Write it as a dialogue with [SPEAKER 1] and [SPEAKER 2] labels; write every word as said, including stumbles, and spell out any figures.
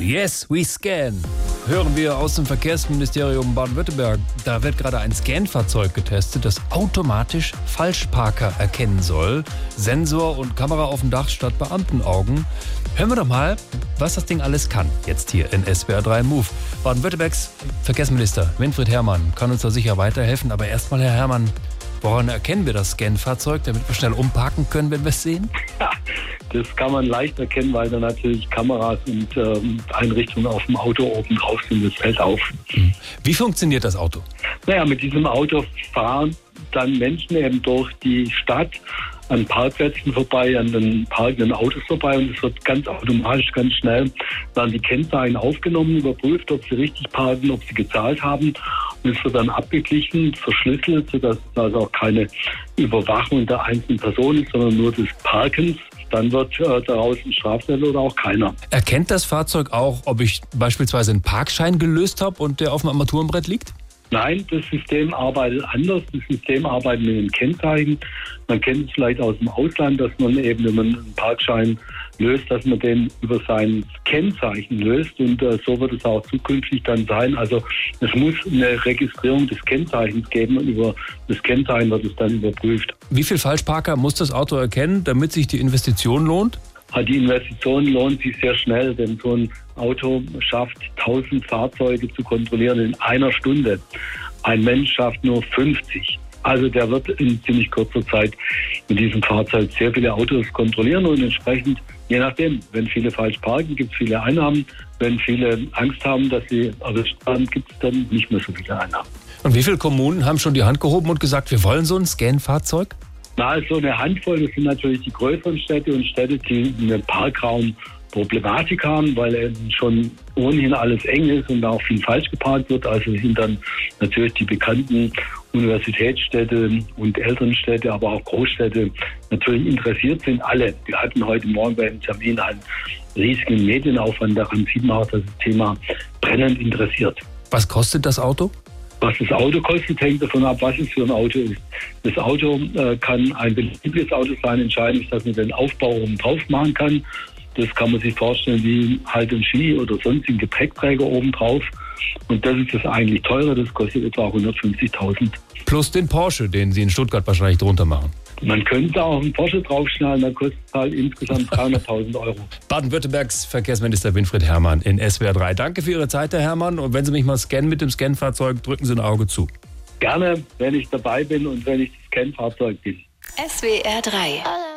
[SPEAKER 1] Yes, we scan. Hören wir aus dem Verkehrsministerium Baden-Württemberg. Da wird gerade ein Scan-Fahrzeug getestet, das automatisch Falschparker erkennen soll. Sensor und Kamera auf dem Dach statt Beamtenaugen. Hören wir doch mal, was das Ding alles kann. Jetzt hier in S W R drei Move. Baden-Württembergs Verkehrsminister Winfried Herrmann kann uns da sicher weiterhelfen. Aber erstmal, Herr Herrmann, woran erkennen wir das Scan-Fahrzeug, damit wir schnell umparken können, wenn wir es sehen?
[SPEAKER 2] Ja, das kann man leicht erkennen, weil da natürlich Kameras und ähm, Einrichtungen auf dem Auto oben drauf sind. Das fällt auf.
[SPEAKER 1] Wie funktioniert das Auto?
[SPEAKER 2] Naja, mit diesem Auto fahren dann Menschen eben durch die Stadt an Parkplätzen vorbei, an den parkenden Autos vorbei, und es wird ganz automatisch, ganz schnell werden die Kennzeichen aufgenommen, überprüft, ob sie richtig parken, ob sie gezahlt haben, und es wird dann abgeglichen, verschlüsselt, sodass es also auch keine Überwachung der einzelnen Person ist, sondern nur des Parkens. Dann wird äh, daraus ein Strafzettel oder auch keiner.
[SPEAKER 1] Erkennt das Fahrzeug auch, ob ich beispielsweise einen Parkschein gelöst habe und der auf dem Armaturenbrett liegt?
[SPEAKER 2] Nein, das System arbeitet anders. Das System arbeitet mit den Kennzeichen. Man kennt es vielleicht aus dem Ausland, dass man eben, wenn man einen Parkschein löst, dass man den über sein Kennzeichen löst. Und äh, so wird es auch zukünftig dann sein. Also es muss eine Registrierung des Kennzeichens geben und über das Kennzeichen wird es dann überprüft.
[SPEAKER 1] Wie viel Falschparker muss das Auto erkennen, damit sich die Investition lohnt?
[SPEAKER 2] Die Investition lohnt sich sehr schnell, denn so ein Auto schafft tausend Fahrzeuge zu kontrollieren in einer Stunde. Ein Mensch schafft nur fünfzig. Also der wird in ziemlich kurzer Zeit mit diesem Fahrzeug sehr viele Autos kontrollieren und entsprechend, je nachdem, wenn viele falsch parken, gibt es viele Einnahmen. Wenn viele Angst haben, dass sie erwischt werden, gibt es dann nicht mehr so viele Einnahmen. Und
[SPEAKER 1] wie viele Kommunen haben schon die Hand gehoben und gesagt, wir wollen so ein Scan-Fahrzeug?
[SPEAKER 2] Na, so eine Handvoll, das sind natürlich die größeren Städte und Städte, die eine Parkraumproblematik haben, weil eben schon ohnehin alles eng ist und da auch viel falsch geparkt wird. Also sind dann natürlich die bekannten Universitätsstädte und Elternstädte, aber auch Großstädte natürlich interessiert sind. Alle. Wir hatten heute Morgen beim Termin einen riesigen Medienaufwand. Daran sieht man auch, dass das Thema brennend interessiert.
[SPEAKER 1] Was kostet das Auto?
[SPEAKER 2] Was das Auto kostet, hängt davon ab, was es für ein Auto ist. Das Auto äh, kann ein beliebiges Auto sein. Entscheidend ist, dass man den Aufbau oben drauf machen kann. Das kann man sich vorstellen wie halt ein Ski oder sonstigen Gepäckträger oben drauf. Und das ist das eigentlich teure. Das kostet etwa hundertfünfzigtausend.
[SPEAKER 1] Plus den Porsche, den Sie in Stuttgart wahrscheinlich drunter machen.
[SPEAKER 2] Man könnte auch einen Porsche draufschnallen, dann kostet es halt insgesamt dreihunderttausend Euro.
[SPEAKER 1] Baden-Württembergs Verkehrsminister Winfried Herrmann in S W R drei. Danke für Ihre Zeit, Herr Herrmann. Und wenn Sie mich mal scannen mit dem Scan-Fahrzeug, drücken Sie ein Auge zu.
[SPEAKER 2] Gerne, wenn ich dabei bin und wenn ich das Scan-Fahrzeug bin.
[SPEAKER 3] S W R drei.